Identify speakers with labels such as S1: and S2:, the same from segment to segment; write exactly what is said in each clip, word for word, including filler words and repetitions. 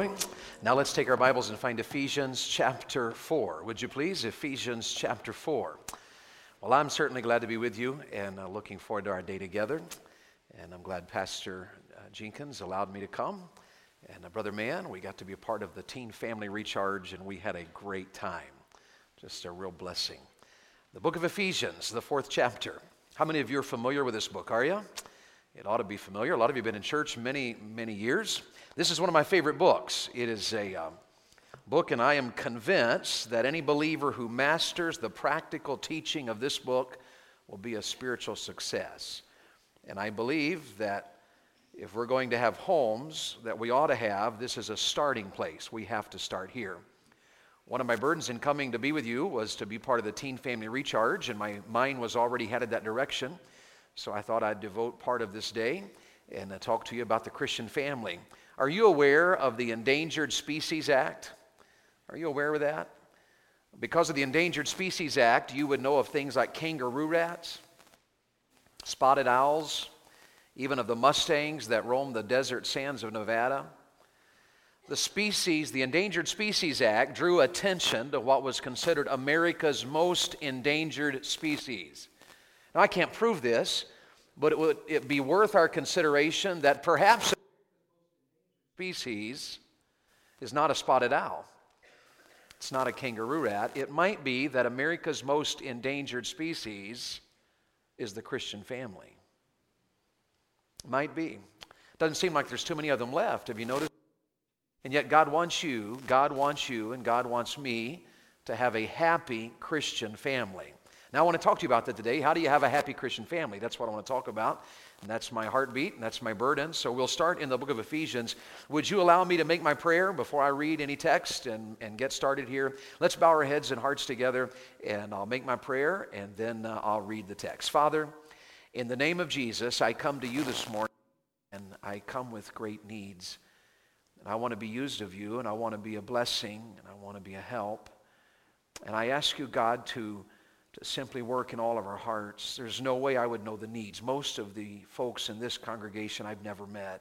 S1: we? Now let's take our Bibles and find Ephesians chapter four. Would you please? Ephesians chapter four. Well, I'm certainly glad to be with you and uh, looking forward to our day together. And I'm glad Pastor uh, Jenkins allowed me to come. And uh, Brother Mann, we got to be a part of the Teen Family Recharge, and we had a great time. Just a real blessing. The book of Ephesians, the fourth chapter. How many of you are familiar with this book, are you? It ought to be familiar. A lot of you have been in church many, many years. This is one of my favorite books. It is a um, book, and I am convinced that any believer who masters the practical teaching of this book will be a spiritual success. And I believe that if we're going to have homes that we ought to have, this is a starting place. We have to start here. One of my burdens in coming to be with you was to be part of the Teen Family Recharge, and my mind was already headed that direction. So I thought I'd devote part of this day and uh, talk to you about the Christian family. Are you aware of the Endangered Species Act? Are you aware of that? Because of the Endangered Species Act, you would know of things like kangaroo rats, spotted owls, even of the mustangs that roam the desert sands of Nevada. The species, the Endangered Species Act, drew attention to what was considered America's most endangered species. Now, I can't prove this, but it would it be worth our consideration that perhaps a species is not a spotted owl. It's not a kangaroo rat. It might be that America's most endangered species is the Christian family. Might be. Doesn't seem like there's too many of them left. Have you noticed? And yet God wants you, God wants you, and God wants me to have a happy Christian family. Now, I want to talk to you about that today. How do you have a happy Christian family? That's what I want to talk about. And that's my heartbeat, and that's my burden. So we'll start in the book of Ephesians. Would you allow me to make my prayer before I read any text and, and get started here? Let's bow our heads and hearts together, and I'll make my prayer, and then uh, I'll read the text. Father, in the name of Jesus, I come to you this morning, and I come with great needs. And I want to be used of you, and I want to be a blessing, and I want to be a help. And I ask you, God, to to simply work in all of our hearts. There's no way I would know the needs. Most of the folks in this congregation I've never met.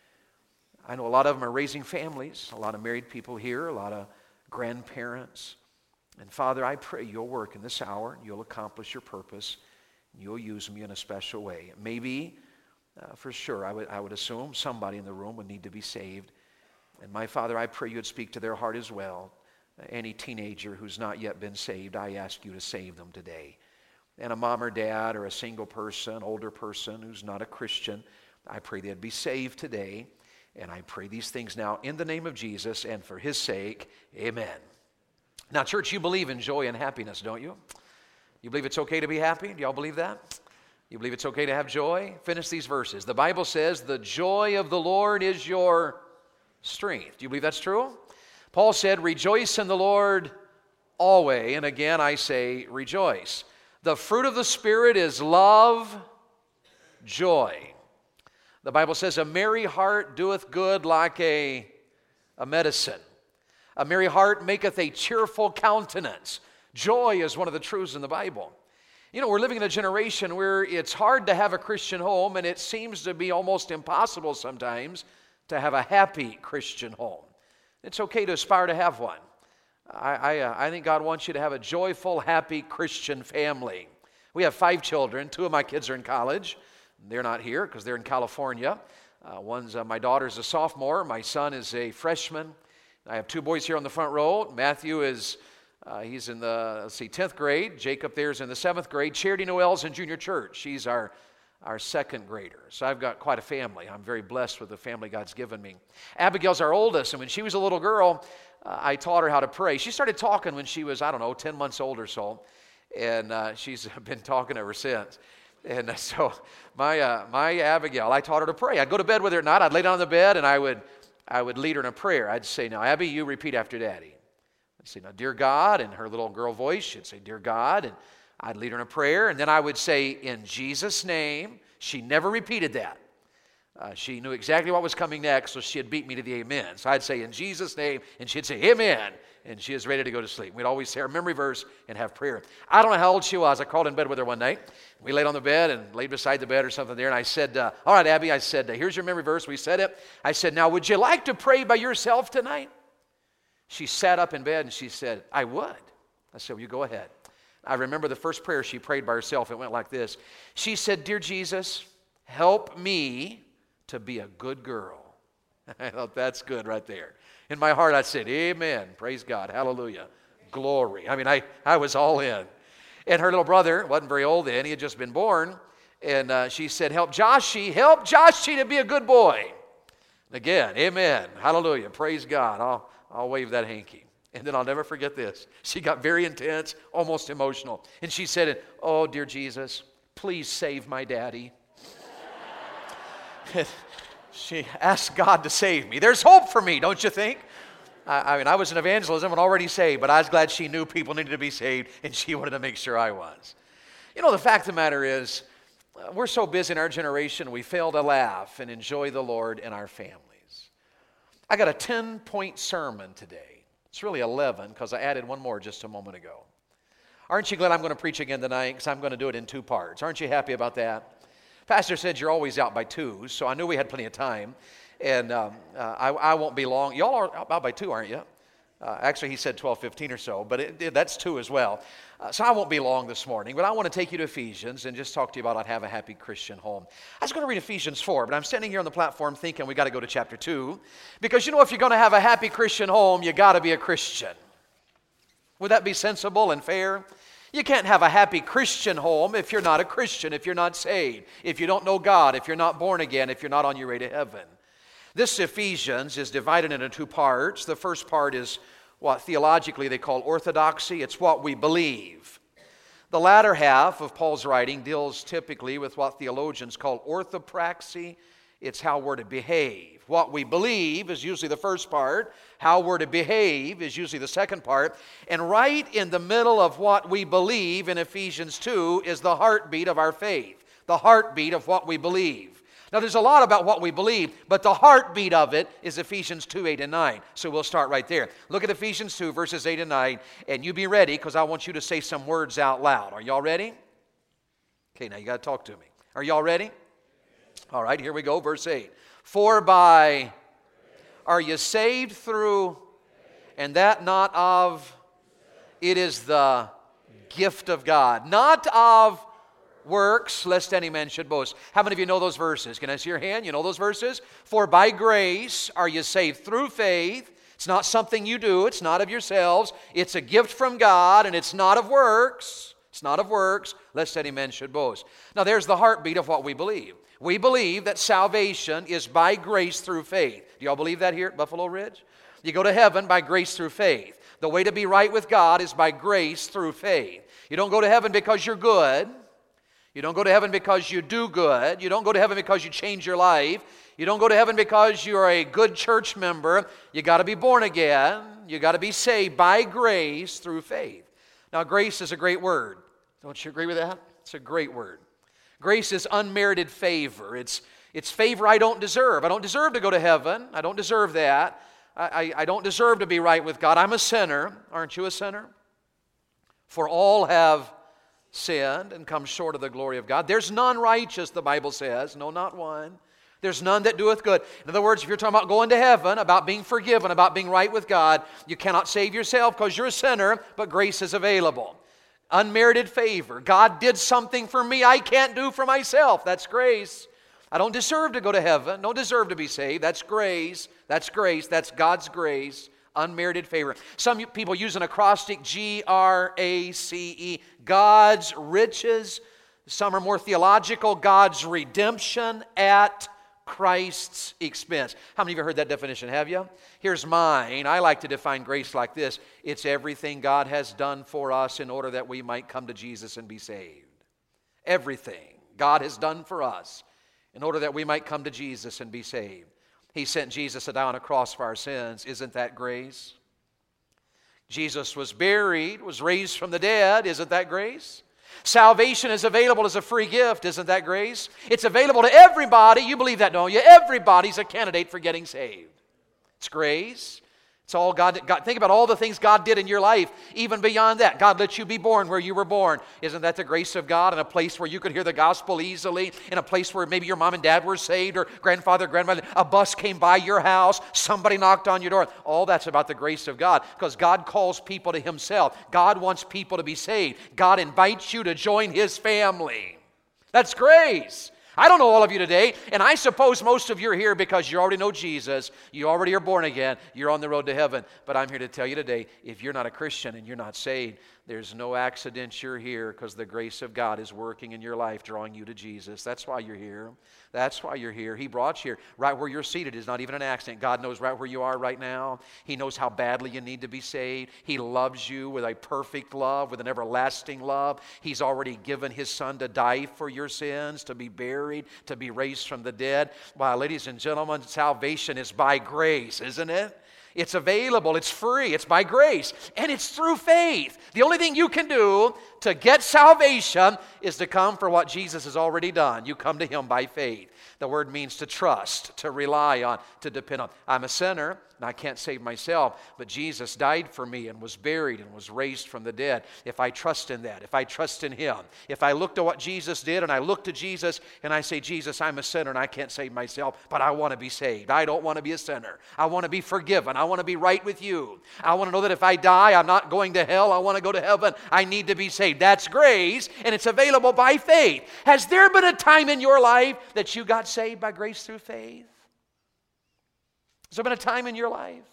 S1: I know a lot of them are raising families, a lot of married people here, a lot of grandparents. And Father, I pray you'll work in this hour, you'll accomplish your purpose, and you'll use me in a special way. Maybe, uh, for sure, I would, I would assume somebody in the room would need to be saved. And my Father, I pray you'd speak to their heart as well. Any teenager who's not yet been saved, I ask you to save them today. And a mom or dad or a single person, older person who's not a Christian, I pray they'd be saved today. And I pray these things now in the name of Jesus and for his sake, amen. Now, church, you believe in joy and happiness, don't you? You believe it's okay to be happy? Do y'all believe that? You believe it's okay to have joy? Finish these verses. The Bible says, the joy of the Lord is your strength. Do you believe that's true? Paul said, rejoice in the Lord always. And again, I say, rejoice. The fruit of the Spirit is love, joy. The Bible says, a merry heart doeth good like a, a medicine. A merry heart maketh a cheerful countenance. Joy is one of the truths in the Bible. You know, we're living in a generation where it's hard to have a Christian home, and it seems to be almost impossible sometimes to have a happy Christian home. It's okay to aspire to have one. I, I, uh, I think God wants you to have a joyful, happy Christian family. We have five children. Two of my kids are in college. They're not here because they're in California. Uh, one's uh, my daughter's a sophomore. My son is a freshman. I have two boys here on the front row. Matthew is uh, he's in the let's see tenth grade. Jacob there's in the seventh grade. Charity Noel's in junior church. She's our our second grader. So I've got quite a family. I'm very blessed with the family God's given me. Abigail's our oldest, and when she was a little girl, uh, I taught her how to pray. She started talking when she was, I don't know, ten months old or so, and uh, she's been talking ever since. And uh, so my uh, my Abigail, I taught her to pray. I'd go to bed with her at night. I'd lay down on the bed, and I would I would lead her in a prayer. I'd say, now, Abby, you repeat after Daddy. I'd say, now, dear God, in her little girl voice, she'd say, dear God, and I'd lead her in a prayer, and then I would say, in Jesus' name. She never repeated that. Uh, she knew exactly what was coming next, so she'd beat me to the amen. So I'd say, in Jesus' name, and she'd say, amen. And she was ready to go to sleep. We'd always say our memory verse and have prayer. I don't know how old she was. I crawled in bed with her one night. We laid on the bed and laid beside the bed or something there. And I said, uh, all right, Abby, I said, uh, here's your memory verse. We said it. I said, now, would you like to pray by yourself tonight? She sat up in bed and she said, I would. I said, well, you go ahead. I remember the first prayer she prayed by herself. It went like this. She said, dear Jesus, help me to be a good girl. I thought, that's good right there. In my heart, I said, amen. Praise God. Hallelujah. Glory. I mean, I, I was all in. And her little brother, wasn't very old then, he had just been born. And uh, she said, help Joshie, help Joshie to be a good boy. And again, amen. Hallelujah. Praise God. I'll, I'll wave that hanky. And then I'll never forget this. She got very intense, almost emotional. And she said, oh, dear Jesus, please save my daddy. She asked God to save me. There's hope for me, don't you think? I, I mean, I was in evangelism and already saved, but I was glad she knew people needed to be saved, and she wanted to make sure I was. You know, the fact of the matter is, uh, we're so busy in our generation, we fail to laugh and enjoy the Lord in our families. I got a ten-point sermon today. It's really eleven, because I added one more just a moment ago. Aren't you glad I'm going to preach again tonight? Because I'm going to do it in two parts. Aren't you happy about that? Pastor said you're always out by two, so I knew we had plenty of time. And um, uh, I, I won't be long. Y'all are out by two, aren't you? Uh, actually, he said twelve fifteen or so, but it, it, that's two as well. Uh, so I won't be long this morning, but I want to take you to Ephesians and just talk to you about how to have a happy Christian home. I was going to read Ephesians four, but I'm standing here on the platform thinking we got to go to chapter two, because you know, if you're going to have a happy Christian home, you got to be a Christian. Would that be sensible and fair? You can't have a happy Christian home if you're not a Christian, if you're not saved, if you don't know God, if you're not born again, if you're not on your way to heaven. This Ephesians is divided into two parts. The first part is what theologically they call orthodoxy. It's what we believe. The latter half of Paul's writing deals typically with what theologians call orthopraxy. It's how we're to behave. What we believe is usually the first part. How we're to behave is usually the second part. And right in the middle of what we believe in Ephesians two is the heartbeat of our faith. The heartbeat of what we believe. Now there's a lot about what we believe, but the heartbeat of it is Ephesians two, eight, and nine. So we'll start right there. Look at Ephesians two, verses eight and nine, and you be ready, because I want you to say some words out loud. Are y'all ready? Okay, now you got to talk to me. Are y'all ready? All right, here we go, verse eight. For by are you saved through, and that not of, it is the gift of God, not of works, lest any man should boast. How many of you know those verses? Can I see your hand? You know those verses? For by grace are you saved through faith. It's not something you do. It's not of yourselves. It's a gift from God, and it's not of works. It's not of works, lest any man should boast. Now there's the heartbeat of what we believe. We believe that salvation is by grace through faith. Do y'all believe that here at Buffalo Ridge? You go to heaven by grace through faith. The way to be right with God is by grace through faith. You don't go to heaven because you're good. You don't go to heaven because you do good. You don't go to heaven because you change your life. You don't go to heaven because you're a good church member. You got to be born again. You got to be saved by grace through faith. Now, grace is a great word. Don't you agree with that? It's a great word. Grace is unmerited favor. It's, it's favor I don't deserve. I don't deserve to go to heaven. I don't deserve that. I, I, I don't deserve to be right with God. I'm a sinner. Aren't you a sinner? For all have sinned and come short of the glory of God. There's none righteous, the Bible says. No, not one. There's none that doeth good. In other words, if you're talking about going to heaven, about being forgiven, about being right with God, you cannot save yourself because you're a sinner, but grace is available. Unmerited favor. God did something for me I can't do for myself. That's grace. I don't deserve to go to heaven. Don't deserve to be saved. That's grace. That's grace. That's God's grace. Unmerited favor. Some people use an acrostic, G R A C E, God's riches. Some are more theological, God's redemption at Christ's expense. How many of you heard that definition? Have you? Here's mine. I like to define grace like this. It's everything God has done for us in order that we might come to Jesus and be saved. Everything God has done for us in order that we might come to Jesus and be saved. He sent Jesus to die on a cross for our sins. Isn't that grace? Jesus was buried, was raised from the dead. Isn't that grace? Salvation is available as a free gift. Isn't that grace? It's available to everybody. You believe that, don't you? Everybody's a candidate for getting saved. It's grace. It's all God, God. Think about all the things God did in your life, even beyond that. God let you be born where you were born. Isn't that the grace of God? In a place where you could hear the gospel easily, in a place where maybe your mom and dad were saved, or grandfather, grandmother, a bus came by your house, somebody knocked on your door. All that's about the grace of God, because God calls people to Himself. God wants people to be saved. God invites you to join His family. That's grace. I don't know all of you today, and I suppose most of you are here because you already know Jesus, you already are born again, you're on the road to heaven. But I'm here to tell you today, if you're not a Christian and you're not saved, there's no accident you're here, because the grace of God is working in your life, drawing you to Jesus. That's why you're here. That's why you're here. He brought you here. Right where you're seated is not even an accident. God knows right where you are right now. He knows how badly you need to be saved. He loves you with a perfect love, with an everlasting love. He's already given His Son to die for your sins, to be buried, to be raised from the dead. Wow, ladies and gentlemen, salvation is by grace, isn't it? It's available, it's free, it's by grace, and it's through faith. The only thing you can do to get salvation is to come for what Jesus has already done. You come to Him by faith. The word means to trust, to rely on, to depend on. I'm a sinner, and I can't save myself, but Jesus died for me and was buried and was raised from the dead. If I trust in that, if I trust in Him, if I look to what Jesus did and I look to Jesus and I say, Jesus, I'm a sinner and I can't save myself, but I want to be saved. I don't want to be a sinner. I want to be forgiven. I want to be right with you. I want to know that if I die, I'm not going to hell. I want to go to heaven. I need to be saved. That's grace, and it's available by faith. Has there been a time in your life that you got saved by grace through faith? Has there been a time in your life?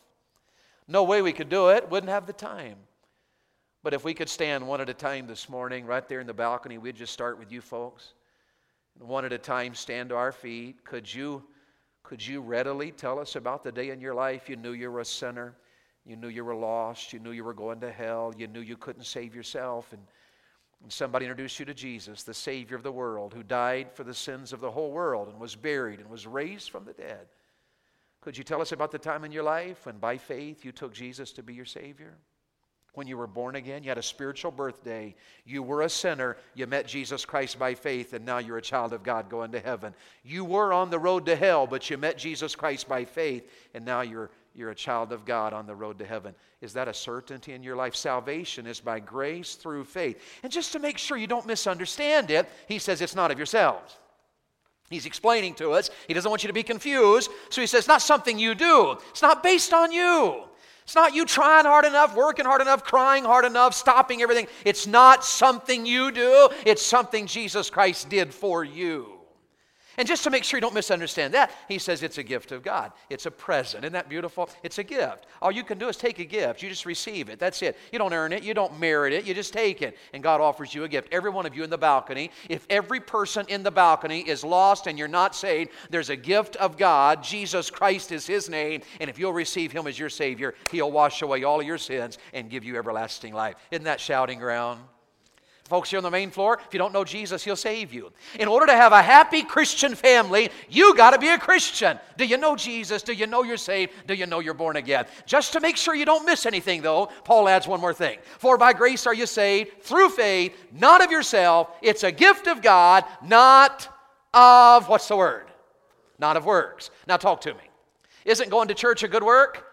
S1: No way we could do it. Wouldn't have the time. But if we could stand one at a time this morning, right there in the balcony, we'd just start with you folks. One at a time, stand to our feet. Could you, could you readily tell us about the day in your life you knew you were a sinner? You knew you were lost. You knew you were going to hell. You knew you couldn't save yourself. And, and somebody introduced you to Jesus, the Savior of the world, who died for the sins of the whole world and was buried and was raised from the dead. Could you tell us about the time in your life when by faith you took Jesus to be your Savior? When you were born again, you had a spiritual birthday. You were a sinner. You met Jesus Christ by faith, and now you're a child of God going to heaven. You were on the road to hell, but you met Jesus Christ by faith, and now you're, you're a child of God on the road to heaven. Is that a certainty in your life? Salvation is by grace through faith. And just to make sure you don't misunderstand it, He says it's not of yourselves. He's explaining to us. He doesn't want you to be confused. So He says it's not something you do. It's not based on you. It's not you trying hard enough, working hard enough, crying hard enough, stopping everything. It's not something you do. It's something Jesus Christ did for you. And just to make sure you don't misunderstand that, He says it's a gift of God. It's a present. Isn't that beautiful? It's a gift. All you can do is take a gift. You just receive it. That's it. You don't earn it. You don't merit it. You just take it. And God offers you a gift. Every one of you in the balcony, if every person in the balcony is lost and you're not saved, there's a gift of God. Jesus Christ is His name. And if you'll receive Him as your Savior, He'll wash away all of your sins and give you everlasting life. Isn't that shouting ground? Folks here on the main floor, if you don't know Jesus, He'll save you. In order to have a happy Christian family, you got to be a Christian. Do you know Jesus? Do you know you're saved? Do you know you're born again? Just to make sure you don't miss anything, though, Paul adds one more thing. For by grace are you saved, through faith, not of yourself. It's a gift of God, not of, what's the word? Not of works. Now talk to me. Isn't going to church a good work?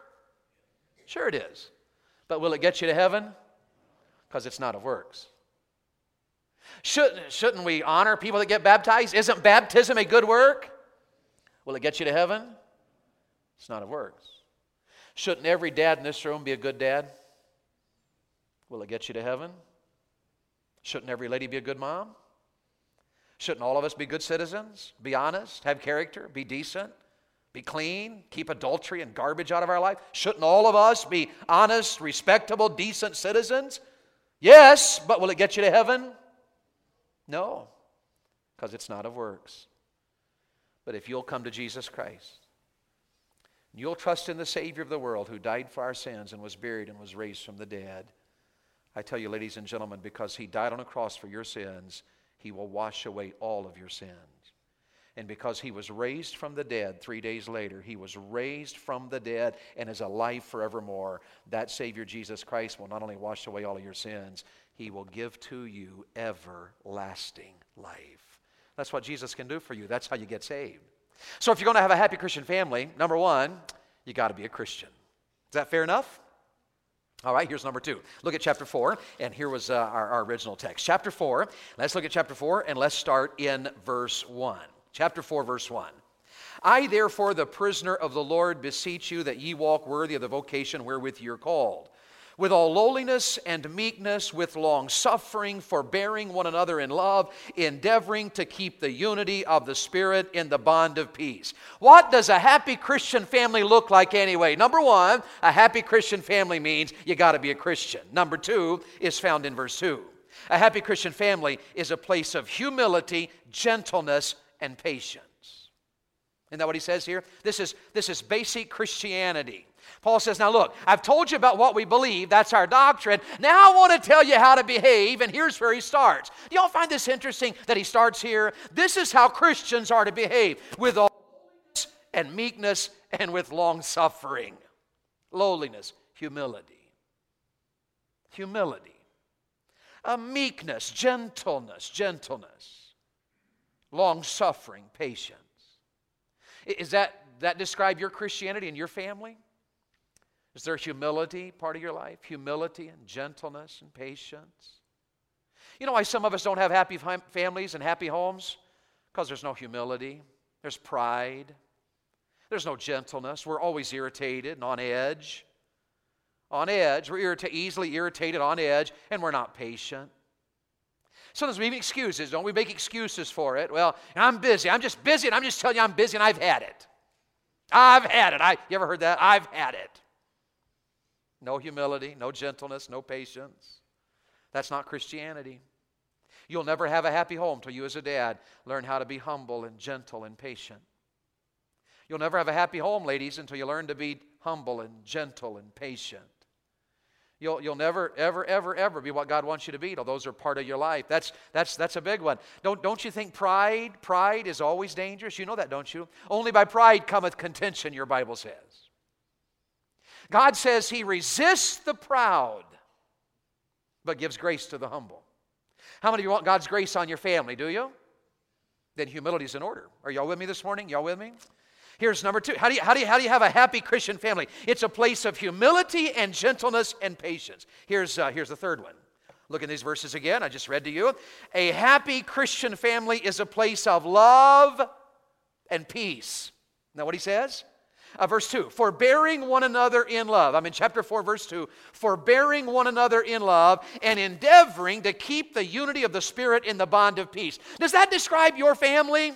S1: Sure it is. But will it get you to heaven? Because it's not of works. Shouldn't, shouldn't we honor people that get baptized? Isn't baptism a good work? Will it get you to heaven? It's not of works. Shouldn't every dad in this room be a good dad? Will it get you to heaven? Shouldn't every lady be a good mom? Shouldn't all of us be good citizens? Be honest, have character, be decent, be clean, keep adultery and garbage out of our life? Shouldn't all of us be honest, respectable, decent citizens? Yes, but will it get you to heaven? No, because it's not of works. But if you'll come to Jesus Christ, you'll trust in the Savior of the world who died for our sins and was buried and was raised from the dead. I tell you, ladies and gentlemen, because He died on a cross for your sins, He will wash away all of your sins. And because he was raised from the dead three days later, he was raised from the dead and is alive forevermore. That Savior Jesus Christ will not only wash away all of your sins, he will give to you everlasting life. That's what Jesus can do for you. That's how you get saved. So if you're going to have a happy Christian family, number one, you got to be a Christian. Is that fair enough? All right, here's number two. Look at chapter four, and here was uh, our, our original text. Chapter four, let's look at chapter four, and let's start in verse one. Chapter four, verse one. I, therefore, the prisoner of the Lord, beseech you that ye walk worthy of the vocation wherewith ye are called, with all lowliness and meekness, with long suffering, forbearing one another in love, endeavoring to keep the unity of the Spirit in the bond of peace. What does a happy Christian family look like anyway? Number one, a happy Christian family means you got to be a Christian. Number two is found in verse two. A happy Christian family is a place of humility, gentleness, and patience. Isn't that what he says here? This is, this is basic Christianity. Paul says, now look, I've told you about what we believe. That's our doctrine. Now I want to tell you how to behave, and here's where he starts. Do y'all find this interesting that he starts here? This is how Christians are to behave, with all lowliness and meekness and with long suffering. Lowliness, humility. Humility. A meekness, gentleness, gentleness. Long suffering, patience. Is that, that describe your Christianity and your family? Is there humility part of your life? Humility and gentleness and patience. You know why some of us don't have happy families and happy homes? Because there's no humility. There's pride. There's no gentleness. We're always irritated and on edge. On edge. We're irrita- easily irritated, on edge, and we're not patient. Sometimes we make excuses, don't we? Make excuses for it. Well, I'm busy. I'm just busy, and I'm just telling you I'm busy, and I've had it. I've had it. I, you ever heard that? I've had it. No humility, no gentleness, no patience. That's not Christianity. You'll never have a happy home till you as a dad learn how to be humble and gentle and patient. You'll never have a happy home, ladies, until you learn to be humble and gentle and patient. You'll, you'll never, ever, ever, ever be what God wants you to be till those are part of your life. That's, that's, that's a big one. Don't, don't you think pride, pride is always dangerous? You know that, don't you? Only by pride cometh contention, your Bible says. God says he resists the proud, but gives grace to the humble. How many of you want God's grace on your family, do you? Then humility is in order. Are y'all with me this morning? Y'all with me? Here's number two. How do you, how do you, how do you have a happy Christian family? It's a place of humility and gentleness and patience. Here's, uh, here's the third one. Look at these verses again. I just read to you. A happy Christian family is a place of love and peace. Now what he says? Uh, verse two, forbearing one another in love. I'm in chapter four, verse two. Forbearing one another in love and endeavoring to keep the unity of the Spirit in the bond of peace. Does that describe your family?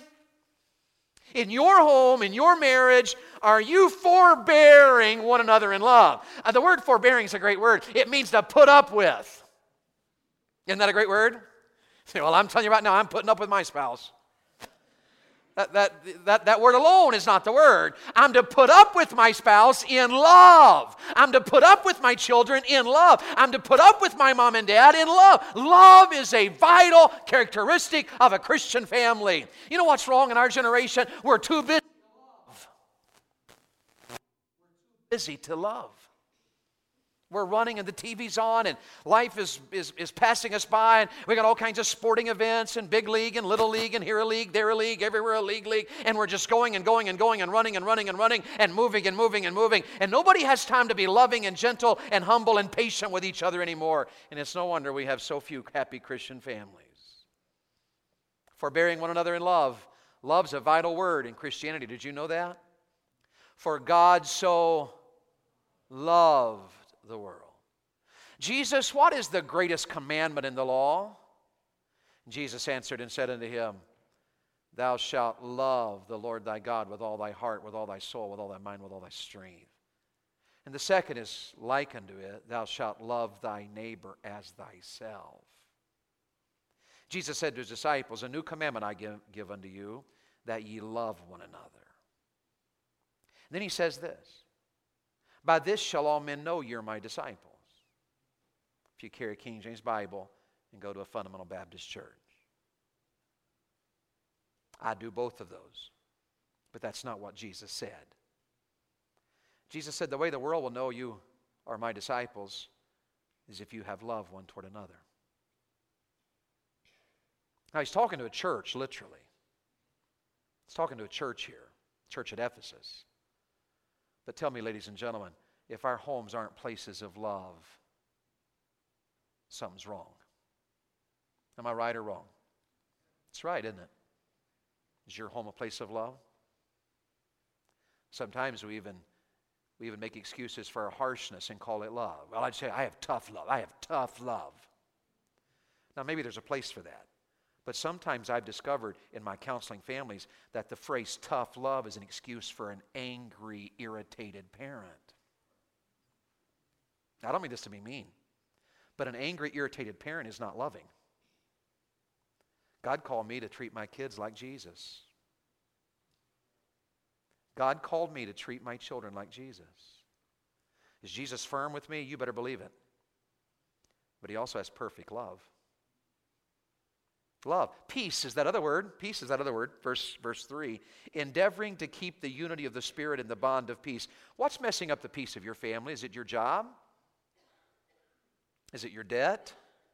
S1: In your home, in your marriage, are you forbearing one another in love? Uh, the word forbearing is a great word. It means to put up with. Isn't that a great word? Say, well, I'm telling you right now, I'm putting up with my spouse. That, that, that, that word alone is not the word. I'm to put up with my spouse in love. I'm to put up with my children in love. I'm to put up with my mom and dad in love. Love is a vital characteristic of a Christian family. You know what's wrong in our generation? We're too busy to love. We're too busy to love. We're running and the T V's on and life is, is, is passing us by and we got all kinds of sporting events and big league and little league and here a league, there a league, everywhere a league, league. And we're just going and going and going and running and running and running and moving and moving and moving. And nobody has time to be loving and gentle and humble and patient with each other anymore. And it's no wonder we have so few happy Christian families. Forbearing one another in love. Love's a vital word in Christianity. Did you know that? For God so loved the world. Jesus, what is the greatest commandment in the law? Jesus answered and said unto him, Thou shalt love the Lord thy God with all thy heart, with all thy soul, with all thy mind, with all thy strength. And the second is like unto it, Thou shalt love thy neighbor as thyself. Jesus said to his disciples, A new commandment I give, give unto you, that ye love one another. And then he says this, By this shall all men know you're my disciples. If you carry a King James Bible and go to a fundamental Baptist church. I do both of those. But that's not what Jesus said. Jesus said, the way the world will know you are my disciples is if you have love one toward another. Now, he's talking to a church, literally. He's talking to a church here, church at Ephesus. But tell me, ladies and gentlemen, if our homes aren't places of love, something's wrong. Am I right or wrong? It's right, isn't it? Is your home a place of love? Sometimes we even we even make excuses for our harshness and call it love. Well, I'd say, I have tough love. I have tough love. Now, maybe there's a place for that. But sometimes I've discovered in my counseling families that the phrase tough love is an excuse for an angry, irritated parent. Now, I don't mean this to be mean, but an angry, irritated parent is not loving. God called me to treat my kids like Jesus. God called me to treat my children like Jesus. Is Jesus firm with me? You better believe it. But he also has perfect love. Love. Peace is that other word. Peace is that other word. Verse, verse three. Endeavoring to keep the unity of the Spirit in the bond of peace. What's messing up the peace of your family? Is it your job? Is it your debt?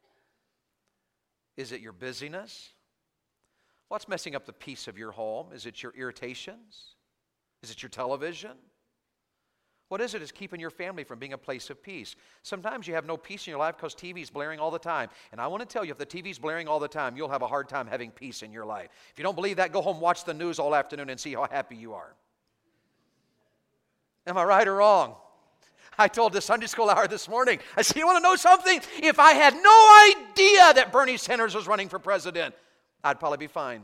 S1: Is it your busyness? What's messing up the peace of your home? Is it your irritations? Is it your television? What is it that's keeping your family from being a place of peace? Sometimes you have no peace in your life because T V is blaring all the time. And I want to tell you, if the T V is blaring all the time, you'll have a hard time having peace in your life. If you don't believe that, go home, watch the news all afternoon and see how happy you are. Am I right or wrong? I told the Sunday school hour this morning, I said, you want to know something? If I had no idea that Bernie Sanders was running for president, I'd probably be fine.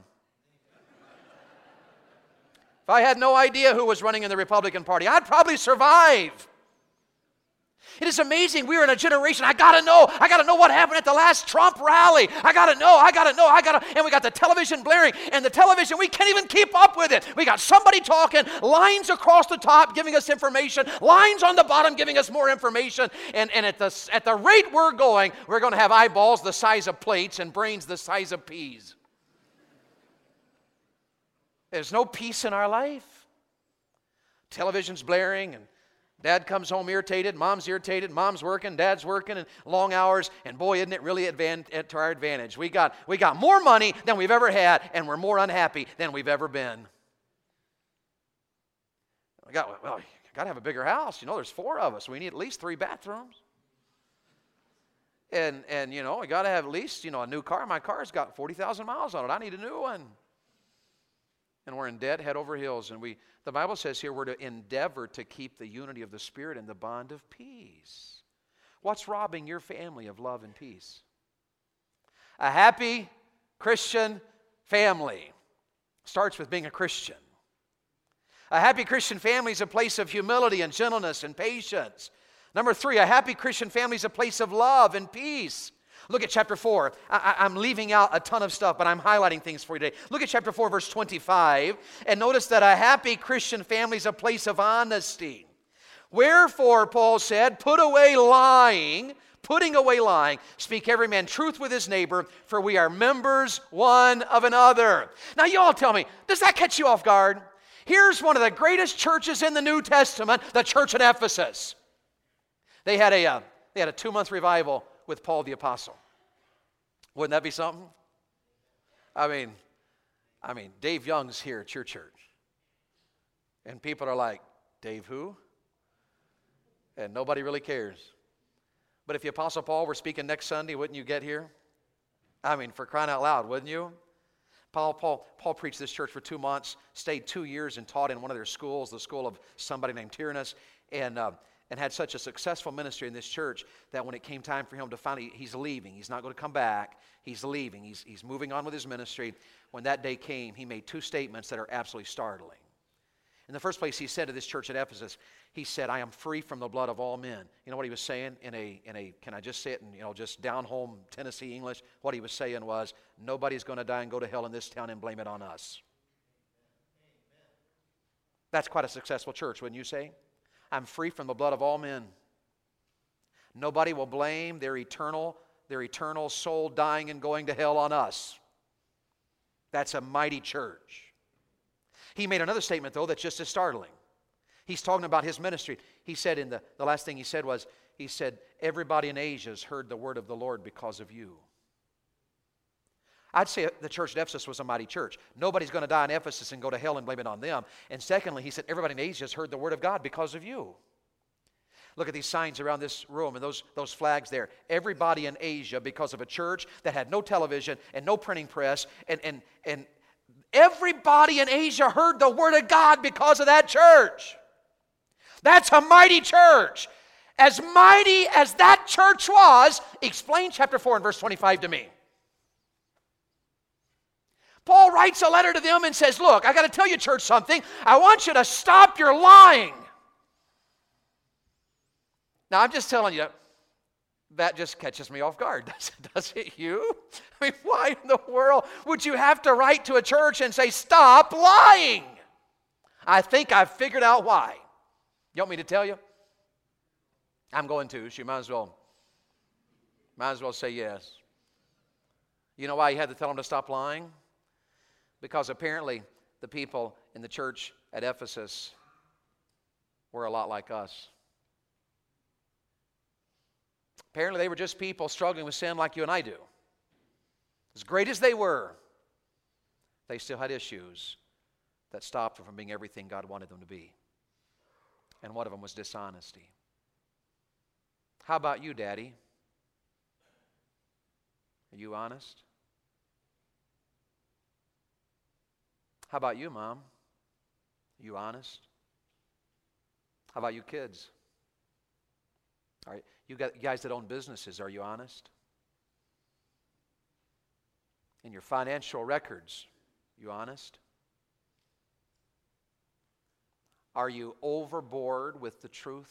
S1: If I had no idea who was running in the Republican Party, I'd probably survive. It is amazing. We're in a generation, I got to know. I got to know what happened at the last Trump rally. I got to know. I got to know. I got to. And we got the television blaring. And the television, we can't even keep up with it. We got somebody talking, lines across the top giving us information, lines on the bottom giving us more information. And, and at, the, at the rate we're going, we're going to have eyeballs the size of plates and brains the size of peas. There's no peace in our life. Television's blaring and dad comes home irritated, mom's irritated, mom's working, dad's working, and long hours, and boy, isn't it really advan- to our advantage. We got, we got more money than we've ever had, and we're more unhappy than we've ever been. We got, well, you got to have a bigger house. You know, there's four of us. We need at least three bathrooms. And, and you know, we got to have at least, you know, a new car. My car's got forty thousand miles on it. I need a new one. And we're in debt head over heels. And we, the Bible says here we're to endeavor to keep the unity of the Spirit in the bond of peace. What's robbing your family of love and peace? A happy Christian family starts with being a Christian. A happy Christian family is a place of humility and gentleness and patience. Number three, a happy Christian family is a place of love and peace. Look at chapter four. I, I'm leaving out a ton of stuff, but I'm highlighting things for you today. Look at chapter four, verse twenty-five, and notice that a happy Christian family is a place of honesty. Wherefore, Paul said, put away lying, putting away lying, speak every man truth with his neighbor, for we are members one of another. Now, you all tell me, does that catch you off guard? Here's one of the greatest churches in the New Testament, the church at Ephesus. They had a, uh, they had a two-month revival with Paul the Apostle. Wouldn't that be something? I mean, I mean, Dave Young's here at your church. And people are like, Dave who? And nobody really cares. But if the Apostle Paul were speaking next Sunday, wouldn't you get here? I mean, for crying out loud, wouldn't you? Paul, Paul, Paul preached this church for two months, stayed two years and taught in one of their schools, the school of somebody named Tyrannus, and uh, and had such a successful ministry in this church that when it came time for him to finally, he's leaving. He's not going to come back. He's leaving. He's, he's moving on with his ministry. When that day came, he made two statements that are absolutely startling. In the first place, he said to this church at Ephesus, he said, I am free from the blood of all men. You know what he was saying in a, in a can I just say it in, you know, just down-home Tennessee English? What he was saying was, nobody's going to die and go to hell in this town and blame it on us. That's quite a successful church, wouldn't you say? I'm free from the blood of all men. Nobody will blame their eternal, their eternal soul dying and going to hell on us. That's a mighty church. He made another statement, though, that's just as startling. He's talking about his ministry. He said in the, the last thing he said was, he said, everybody in Asia has heard the word of the Lord because of you. I'd say the church at Ephesus was a mighty church. Nobody's going to die in Ephesus and go to hell and blame it on them. And secondly, he said, everybody in Asia has heard the word of God because of you. Look at these signs around this room and those, those flags there. Everybody in Asia, because of a church that had no television and no printing press, and, and, and everybody in Asia heard the word of God because of that church. That's a mighty church. As mighty as that church was, explain chapter four and verse twenty-five to me. Paul writes a letter to them and says, look, I got to tell you, church, something. I want you to stop your lying. Now, I'm just telling you, that just catches me off guard. Does, does it you? I mean, why in the world would you have to write to a church and say, stop lying? I think I've figured out why. You want me to tell you? I'm going to, so you might as well, might as well say yes. You know why you had to tell them to stop lying? Because apparently the people in the church at Ephesus were a lot like us. Apparently they were just people struggling with sin like you and I do. As great as they were, they still had issues that stopped them from being everything God wanted them to be. And one of them was dishonesty. How about you, Daddy? Are you honest? How about you, Mom? Are you honest? How about you kids? All right, you guys that own businesses, are you honest? In your financial records, you honest? Are you overboard with the truth?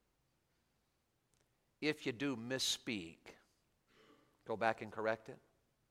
S1: If you do misspeak, go back and correct it.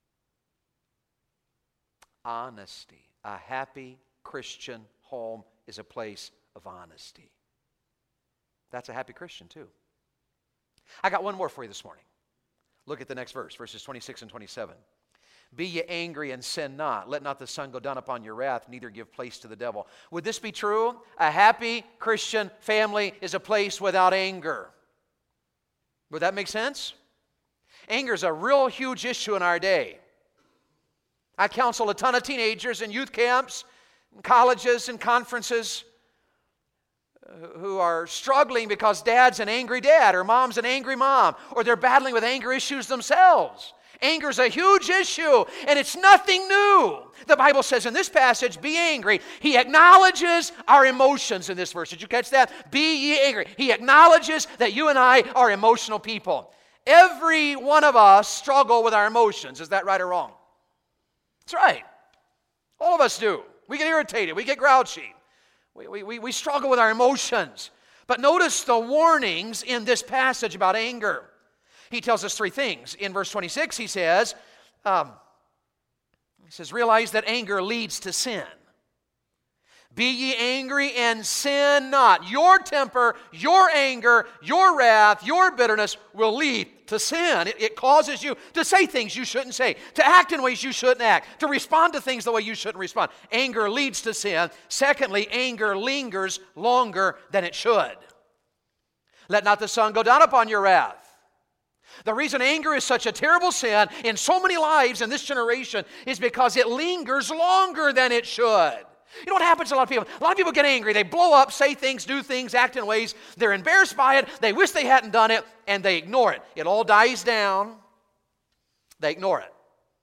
S1: Honesty. A happy Christian home is a place of honesty. That's a happy Christian too. I got one more for you this morning. Look at the next verse, verses twenty-six and twenty-seven. Be ye angry and sin not. Let not the sun go down upon your wrath, neither give place to the devil. Would this be true? A happy Christian family is a place without anger. Would that make sense? Anger is a real huge issue in our day. I counsel a ton of teenagers in youth camps, in colleges, and conferences who are struggling because dad's an angry dad or mom's an angry mom, or they're battling with anger issues themselves. Anger is a huge issue, and it's nothing new. The Bible says in this passage, be angry. He acknowledges our emotions in this verse. Did you catch that? Be ye angry. He acknowledges that you and I are emotional people. Every one of us struggle with our emotions. Is that right or wrong? That's right. All of us do. We get irritated. We get grouchy. We, we, we, we struggle with our emotions. But notice the warnings in this passage about anger. He tells us three things. In verse twenty-six, he says, um, he says, realize that anger leads to sin. Be ye angry and sin not. Your temper, your anger, your wrath, your bitterness will lead to sin. It, it causes you to say things you shouldn't say, to act in ways you shouldn't act, to respond to things the way you shouldn't respond. Anger leads to sin. Secondly, anger lingers longer than it should. Let not the sun go down upon your wrath. The reason anger is such a terrible sin in so many lives in this generation is because it lingers longer than it should. You know what happens to a lot of people? A lot of people get angry. They blow up, say things, do things, act in ways. They're embarrassed by it. They wish they hadn't done it, and they ignore it. It all dies down. They ignore it.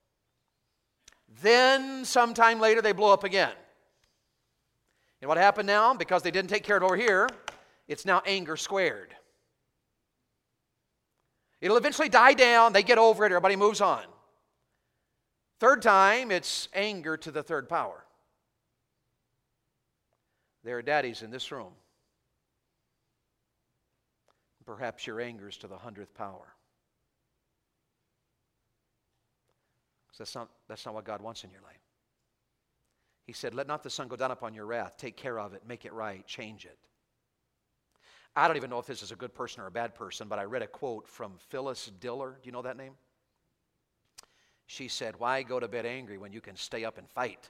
S1: Then sometime later they blow up again. And what happened now? Because they didn't take care of it over here, it's now anger squared. It'll eventually die down. They get over it. Everybody moves on. Third time, it's anger to the third power. There are daddies in this room. Perhaps your anger is to the hundredth power. Because that's not, that's not what God wants in your life. He said, let not the sun go down upon your wrath. Take care of it. Make it right. Change it. I don't even know if this is a good person or a bad person, but I read a quote from Phyllis Diller. Do you know that name? She said, why go to bed angry when you can stay up and fight?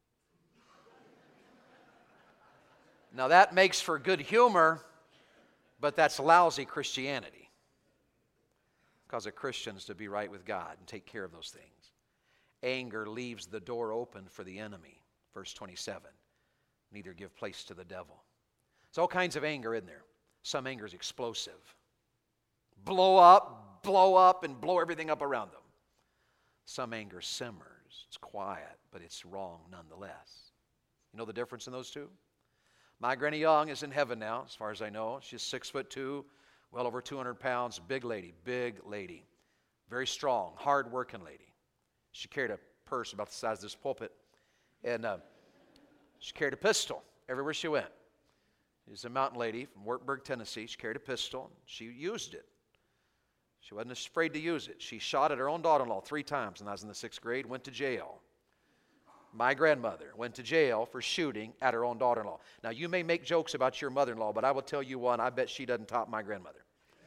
S1: Now that makes for good humor, but that's lousy Christianity. Because a Christian's to be right with God and take care of those things. Anger leaves the door open for the enemy. Verse twenty-seven. Neither give place to the devil. There's all kinds of anger in there. Some anger is explosive. Blow up, blow up, and blow everything up around them. Some anger simmers. It's quiet, but it's wrong nonetheless. You know the difference in those two? My Granny Young is in heaven now, as far as I know. She's six foot two, well over two hundred pounds, big lady, big lady. Very strong, hard-working lady. She carried a purse about the size of this pulpit, and uh, she carried a pistol everywhere she went. She's a mountain lady from Wartburg, Tennessee. She carried a pistol. She used it. She wasn't afraid to use it. She shot at her own daughter-in-law three times when I was in the sixth grade, went to jail. My grandmother went to jail for shooting at her own daughter-in-law. Now, you may make jokes about your mother-in-law, but I will tell you one, I bet she doesn't top my grandmother.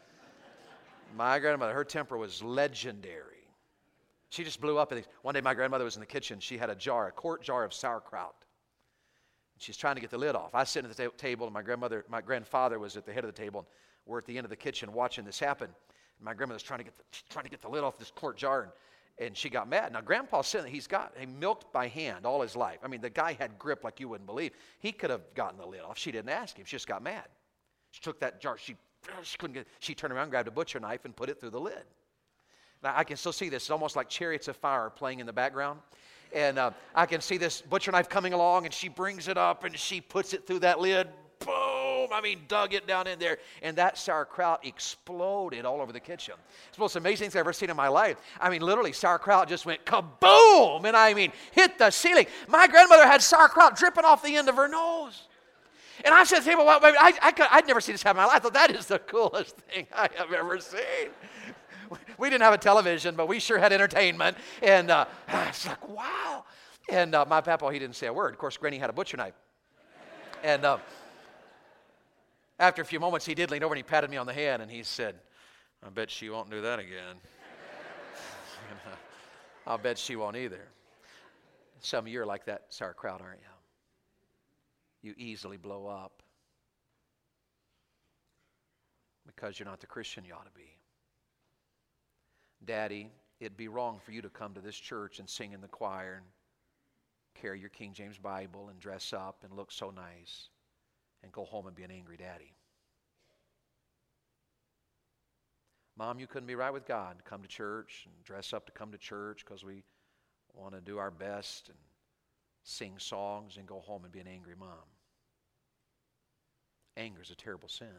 S1: My grandmother, her temper was legendary. She just blew up. One day my grandmother was in the kitchen. She had a jar, a quart jar of sauerkraut. She's trying to get the lid off. I was sitting at the ta- table, and my grandmother, my grandfather was at the head of the table. And we're at the end of the kitchen watching this happen. And my grandmother's trying to get the, trying to get the lid off this quart jar, and And she got mad. Now, Grandpa's sitting, he's got, he milked by hand all his life. I mean, the guy had grip like you wouldn't believe. He could have gotten the lid off. She didn't ask him. She just got mad. She took that jar. She, she couldn't get, she turned around, grabbed a butcher knife, and put it through the lid. Now, I can still see this. It's almost like Chariots of Fire playing in the background. And uh, I can see this butcher knife coming along, and she brings it up, and she puts it through that lid. Boom! I mean, dug it down in there, and that sauerkraut exploded all over the kitchen. It's the most amazing thing I've ever seen in my life. I mean, literally, sauerkraut just went kaboom, and I mean, hit the ceiling. My grandmother had sauerkraut dripping off the end of her nose. And I said to him, well, I, I could, I'd never seen this happen in my life. I thought, that is the coolest thing I have ever seen. We didn't have a television, but we sure had entertainment. And uh, it's like, wow. And uh, my papa, he didn't say a word. Of course, Granny had a butcher knife. And uh, after a few moments, he did lean over and he patted me on the hand, and he said, I bet she won't do that again. I'll bet she won't either. Some of you are like that sauerkraut, aren't you? You easily blow up because you're not the Christian you ought to be. Daddy, it'd be wrong for you to come to this church and sing in the choir and carry your King James Bible and dress up and look so nice and go home and be an angry daddy. Mom, you couldn't be right with God. Come to church and dress up to come to church because we want to do our best and sing songs and go home and be an angry mom. Anger is a terrible sin.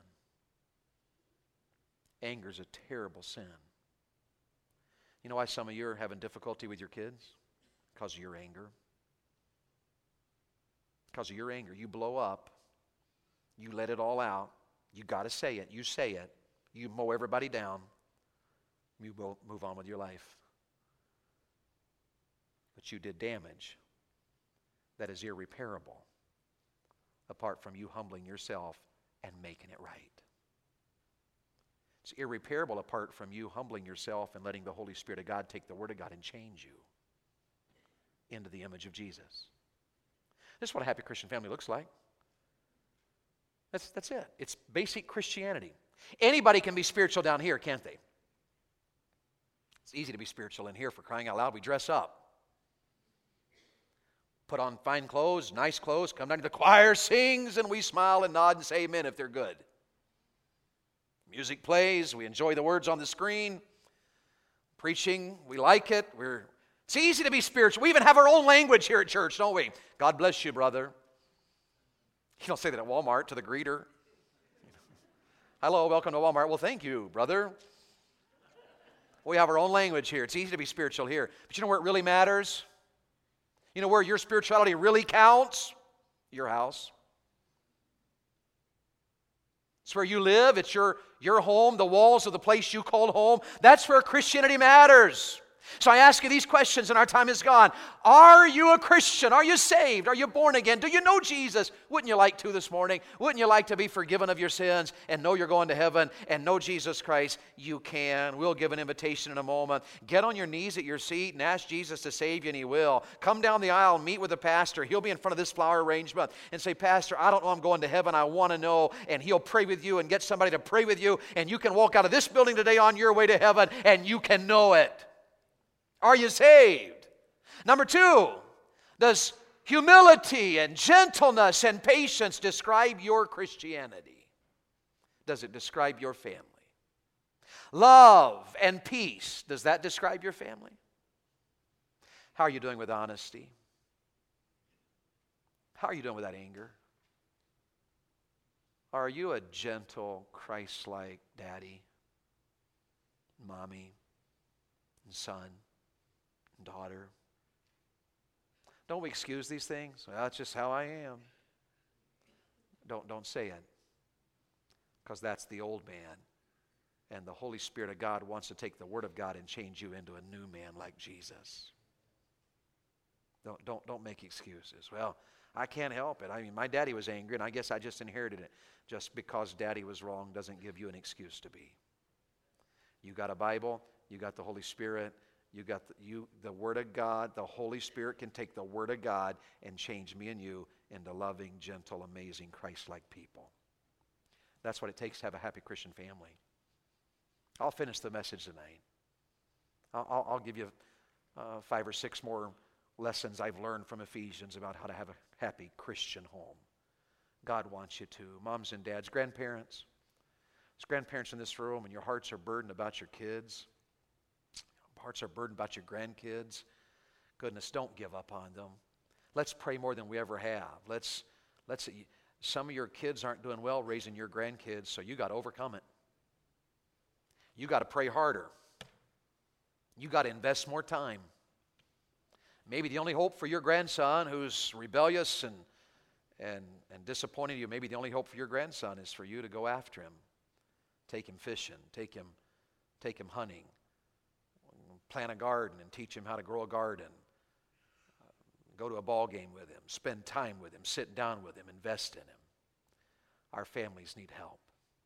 S1: Anger is a terrible sin. You know why some of you are having difficulty with your kids? Because of your anger. Because of your anger. You blow up. You let it all out. You got to say it. You say it. You mow everybody down. You will move on with your life. But you did damage that is irreparable apart from you humbling yourself and making it right. It's irreparable apart from you humbling yourself and letting the Holy Spirit of God take the Word of God and change you into the image of Jesus. This is what a happy Christian family looks like. That's, that's it. It's basic Christianity. Anybody can be spiritual down here, can't they? It's easy to be spiritual in here, for crying out loud. We dress up. Put on fine clothes, nice clothes, come down to the choir, sings, and we smile and nod and say amen if they're good. Music plays, we enjoy the words on the screen. Preaching, we like it. We're, it's easy to be spiritual. We even have our own language here at church, don't we? God bless you, brother. You don't say that at Walmart to the greeter. Hello, welcome to Walmart. Well, thank you, brother. We have our own language here. It's easy to be spiritual here. But you know where it really matters? You know where your spirituality really counts? Your house. It's where you live. It's your, your home, the walls of the place you call home. That's where Christianity matters. So I ask you these questions, and our time is gone. Are you a Christian? Are you saved? Are you born again? Do you know Jesus? Wouldn't you like to this morning? Wouldn't you like to be forgiven of your sins and know you're going to heaven and know Jesus Christ? You can. We'll give an invitation in a moment. Get on your knees at your seat and ask Jesus to save you, and He will. Come down the aisle, meet with the pastor. He'll be in front of this flower arrangement and say, Pastor, I don't know I'm going to heaven. I want to know. And he'll pray with you and get somebody to pray with you, and you can walk out of this building today on your way to heaven, and you can know it. Are you saved? Number two, does humility and gentleness and patience describe your Christianity? Does it describe your family? Love and peace, does that describe your family? How are you doing with honesty? How are you doing with that anger? Are you a gentle, Christ-like daddy, mommy, and son? Daughter. Don't we excuse these things? Well, that's just how I am. Don't, don't say it. Because that's the old man. And the Holy Spirit of God wants to take the Word of God and change you into a new man like Jesus. Don't, don't, don't make excuses. Well, I can't help it. I mean, my daddy was angry, and I guess I just inherited it. Just because daddy was wrong doesn't give you an excuse to be. You got a Bible. You got the Holy Spirit. You got the, you, the Word of God. The Holy Spirit can take the Word of God and change me and you into loving, gentle, amazing, Christ-like people. That's what it takes to have a happy Christian family. I'll finish the message tonight. I'll, I'll, I'll give you uh, five or six more lessons I've learned from Ephesians about how to have a happy Christian home. God wants you to. Moms and dads, grandparents. There's grandparents in this room, and your hearts are burdened about your kids. Hearts are burdened about your grandkids. Goodness, don't give up on them. Let's pray more than we ever have. Let's, let's. Some of your kids aren't doing well raising your grandkids, so you got to overcome it. You got to pray harder. You got to invest more time. Maybe the only hope for your grandson who's rebellious and, and, and disappointing you, maybe the only hope for your grandson is for you to go after him. Take him fishing. Take him, take him hunting. Plant a garden and teach him how to grow a garden. Uh, go to a ball game with him. Spend time with him. Sit down with him. Invest in him. Our families need help.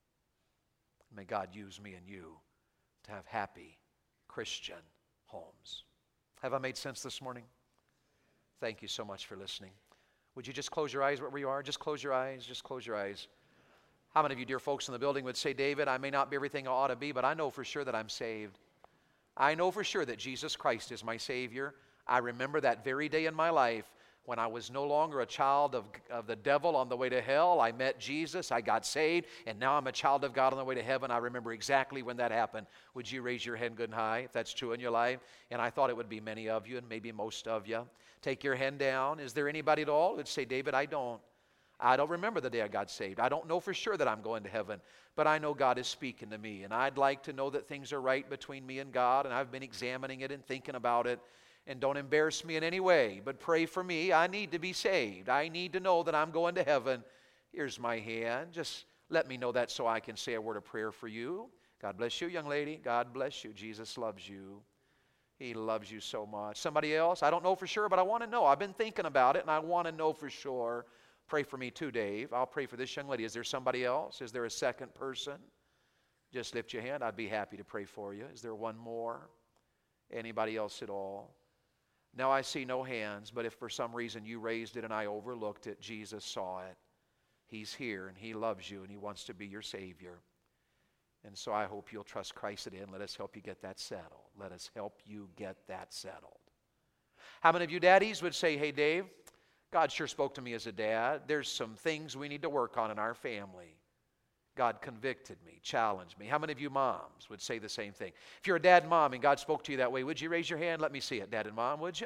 S1: May God use me and you to have happy Christian homes. Have I made sense this morning? Thank you so much for listening. Would you just close your eyes wherever you are? Just close your eyes. Just close your eyes. How many of you dear folks in the building would say, David, I may not be everything I ought to be, but I know for sure that I'm saved. I know for sure that Jesus Christ is my Savior. I remember that very day in my life when I was no longer a child of, of the devil on the way to hell. I met Jesus, I got saved, and now I'm a child of God on the way to heaven. I remember exactly when that happened. Would you raise your hand good and high if that's true in your life? And I thought it would be many of you and maybe most of you. Take your hand down. Is there anybody at all who would say, David, I don't. I don't remember the day I got saved. I don't know for sure that I'm going to heaven, but I know God is speaking to me, and I'd like to know that things are right between me and God, and I've been examining it and thinking about it, and don't embarrass me in any way, but pray for me. I need to be saved. I need to know that I'm going to heaven. Here's my hand. Just let me know that so I can say a word of prayer for you. God bless you, young lady. God bless you. Jesus loves you. He loves you so much. Somebody else? I don't know for sure, but I want to know. I've been thinking about it, and I want to know for sure. Pray for me too, Dave. I'll pray for this young lady. Is there somebody else? Is there a second person? Just lift your hand. I'd be happy to pray for you. Is there one more? Anybody else at all? Now I see no hands, but if for some reason you raised it and I overlooked it, Jesus saw it. He's here and He loves you and He wants to be your Savior. And so I hope you'll trust Christ today, and let us help you get that settled. Let us help you get that settled. How many of you daddies would say, hey, Dave, God sure spoke to me as a dad. There's some things we need to work on in our family. God convicted me, challenged me. How many of you moms would say the same thing? If you're a dad and mom and God spoke to you that way, would you raise your hand? Let me see it, dad and mom, would you?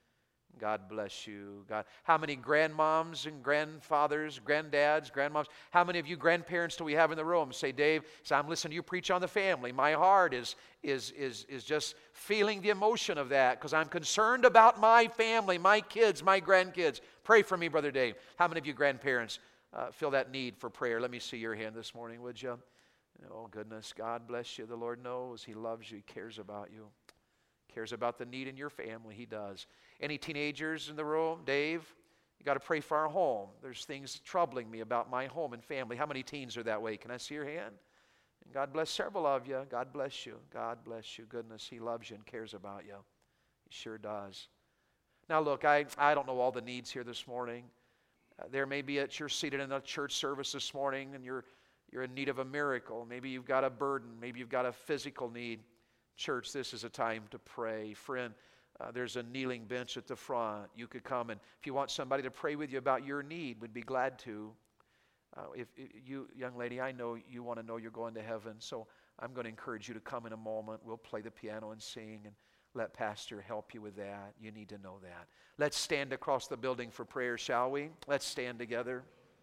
S1: God bless you. God. How many grandmoms and grandfathers, granddads, grandmoms? How many of you grandparents do we have in the room? Say, Dave, so I'm listening to you preach on the family. My heart is, is, is, is just feeling the emotion of that because I'm concerned about my family, my kids, my grandkids. Pray for me, Brother Dave. How many of you grandparents uh, feel that need for prayer? Let me see your hand this morning, would you? Oh, goodness. God bless you. The Lord knows He loves you. He cares about you. Cares about the need in your family. He does. Any teenagers in the room? Dave, you got to pray for our home. There's things troubling me about my home and family. How many teens are that way? Can I see your hand? And God bless several of you. God bless you. God bless you. Goodness, He loves you and cares about you. He sure does. Now look, I, I don't know all the needs here this morning. Uh, there may be at you're seated in a church service this morning and you're you're in need of a miracle. Maybe you've got a burden. Maybe you've got a physical need. Church, this is a time to pray. Friend, uh, there's a kneeling bench at the front. You could come, and if you want somebody to pray with you about your need, we'd be glad to. Uh, if, if you, young lady, I know you want to know you're going to heaven, so I'm going to encourage you to come in a moment. We'll play the piano and sing, and let Pastor help you with that. You need to know that. Let's stand across the building for prayer, shall we? Let's stand together.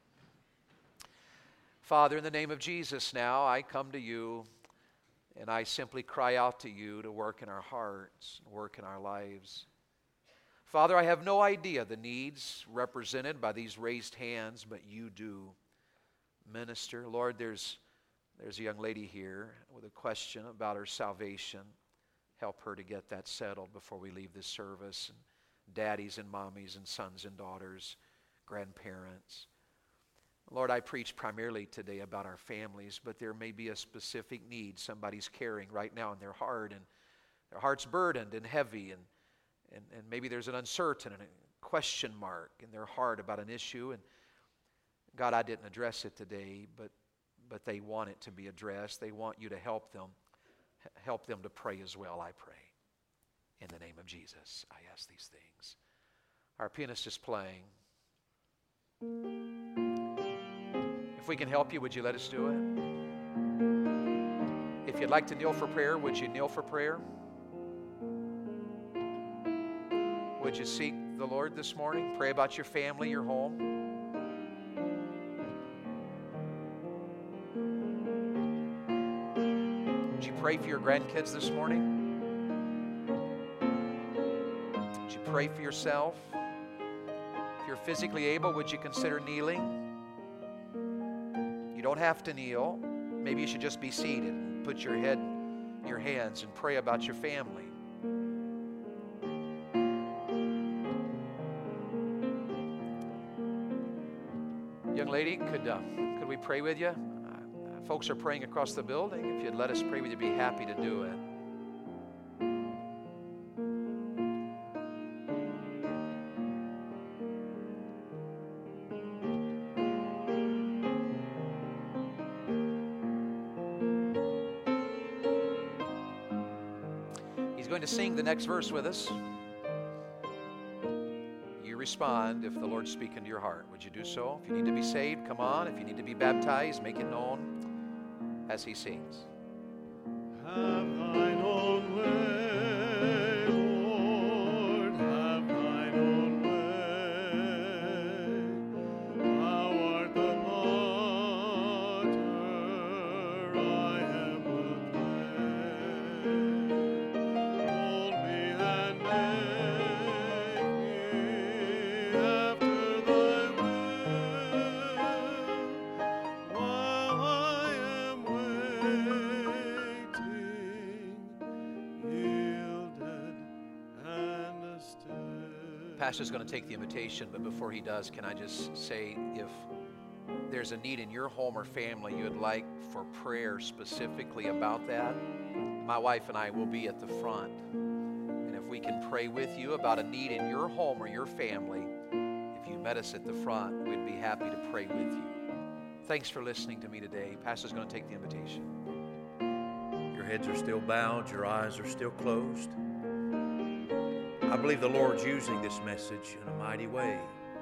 S1: Father, in the name of Jesus now, I come to you, and I simply cry out to you to work in our hearts, work in our lives. Father, I have no idea the needs represented by these raised hands, but you do. Minister, Lord, there's, there's a young lady here with a question about her salvation. Help her to get that settled before we leave this service. And daddies and mommies and sons and daughters, grandparents. Lord, I preach primarily today about our families, but there may be a specific need somebody's carrying right now in their heart, and their heart's burdened and heavy, and, and, and maybe there's an uncertain and a question mark in their heart about an issue. And God, I didn't address it today, but, but they want it to be addressed. They want you to help them, help them to pray as well, I pray. In the name of Jesus, I ask these things. Our pianist is playing. If we can help you, would you let us do it? If you'd like to kneel for prayer, would you kneel for prayer? Would you seek the Lord this morning? Pray about your family, your home. Would you pray for your grandkids this morning? Would you pray for yourself? If you're physically able, would you consider kneeling? You don't have to kneel. Maybe you should just be seated and put your head in your hands and pray about your family. Young lady, could, uh, could we pray with you? Uh, folks are praying across the building. If you'd let us pray with you, be happy to do it. To sing the next verse with us. You respond if the Lord's speaking to your heart. Would you do so? If you need to be saved, come on. If you need to be baptized, make it known as he sings.
S2: Have thine own way, Lord, have thine own way. Thou art the potter, I am the clay.
S1: Pastor's going to take the invitation, but before he does, can I just say, if there's a need in your home or family you'd like for prayer specifically about that, my wife and I will be at the front. And if we can pray with you about a need in your home or your family, if you met us at the front, we'd be happy to pray with you. Thanks for listening to me today. Pastor's going to take the invitation.
S3: Your heads are still bowed, your eyes are still closed. I believe the Lord's using this message in a mighty way.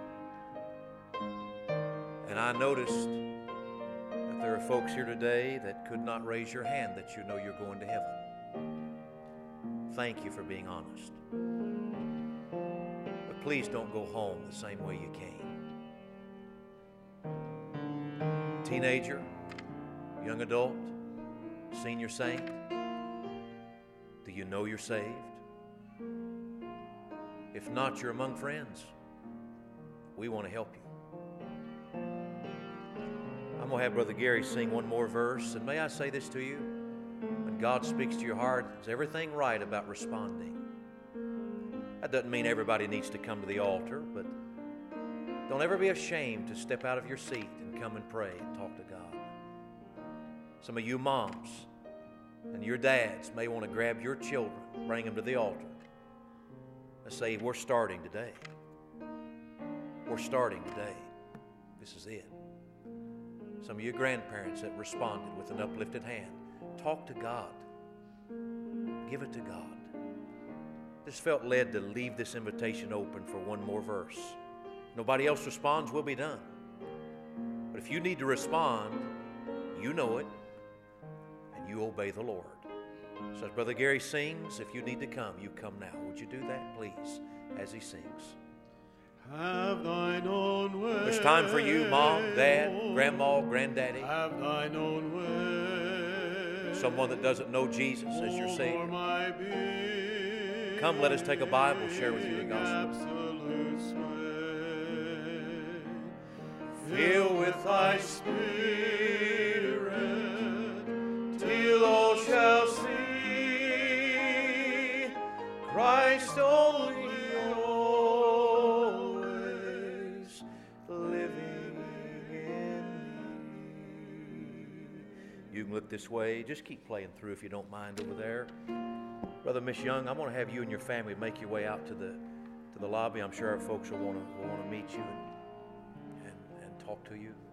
S3: And I noticed that there are folks here today that could not raise your hand that you know you're going to heaven. Thank you for being honest. But please don't go home the same way you came. Teenager, young adult, senior saint, do you know you're saved? If not, you're among friends. We want to help you. I'm going to have Brother Gary sing one more verse. And may I say this to you? When God speaks to your heart, is everything right about responding? That doesn't mean everybody needs to come to the altar, but don't ever be ashamed to step out of your seat and come and pray and talk to God. Some of you moms and your dads may want to grab your children, bring them to the altar, and say, we're starting today. We're starting today. This is it. Some of you grandparents that responded with an uplifted hand, talk to God. Give it to God. Just felt led to leave this invitation open for one more verse. Nobody else responds, we'll be done. But if you need to respond, you know it, and you obey the Lord. So as Brother Gary sings, if you need to come, you come now. Would you do that, please, as he sings?
S2: Have thine own way.
S3: There's time for you, Mom, Dad, Grandma, Granddaddy.
S2: Have thine own way.
S3: Someone that doesn't know Jesus as your
S2: For
S3: Savior.
S2: my being,
S3: Come, let us take a Bible, share with you the gospel.
S2: absolute sway.
S3: Fill with thy Spirit, till all shall see Christ only, always living in me. You can look this way. Just keep playing through if you don't mind over there. Brother, Miss Young, I'm going to have you and your family make your way out to the to the lobby. I'm sure our folks will want to will want to meet you and, and and talk to you.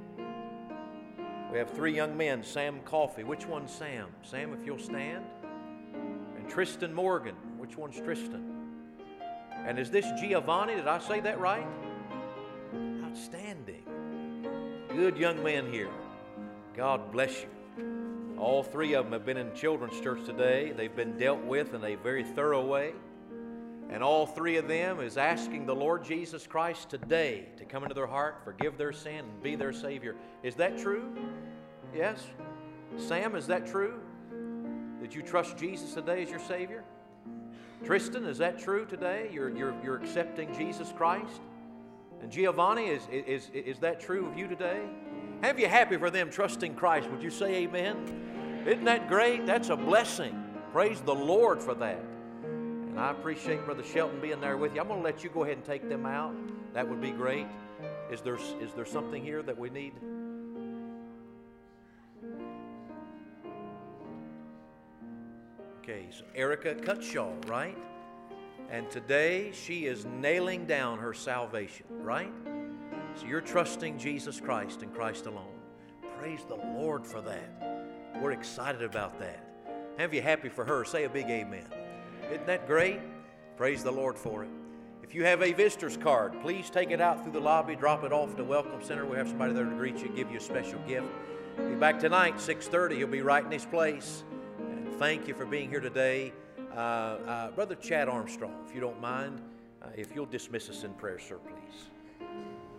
S3: We have three young men. Sam Coffey. Which one's Sam? Sam, if you'll stand. And Tristan Morgan. Which one's Tristan? And is this Giovanni? Did I say that right? Outstanding. Good young men here. God bless you. All three of them have been in children's church today. They've been dealt with in a very thorough way. And all three of them is asking the Lord Jesus Christ today to come into their heart, forgive their sin, and be their Savior. Is that true? Yes? Sam, is that true? Did you trust Jesus today as your Savior? Tristan, is that true today? You're, you're, you're accepting Jesus Christ? And Giovanni, is, is, is that true of you today? Have you happy for them trusting Christ? Would you say amen? Isn't that great? That's a blessing. Praise the Lord for that. And I appreciate Brother Shelton being there with you. I'm going to let you go ahead and take them out. That would be great. Is there, is there something here that we need? Okay, so Erica Cutshaw, right? And today she is nailing down her salvation, right? So you're trusting Jesus Christ and Christ alone. Praise the Lord for that. We're excited about that. Have you happy for her? Say a big amen. Isn't that great? Praise the Lord for it. If you have a visitor's card, please take it out through the lobby, drop it off to Welcome Center. We'll have somebody there to greet you, give you a special gift. Be back tonight, six thirty. He'll be right in his place. And thank you for being here today. Uh, uh, Brother Chad Armstrong, if you don't mind, uh, if you'll dismiss us in prayer, sir, please.